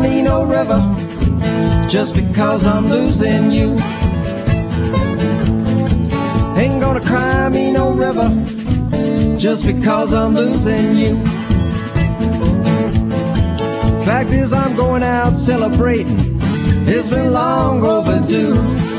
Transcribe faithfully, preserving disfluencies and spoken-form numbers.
me no river just because I'm losing you. Ain't gonna cry me no river just because I'm losing you. Fact is I'm going out celebrating, it's been long overdue.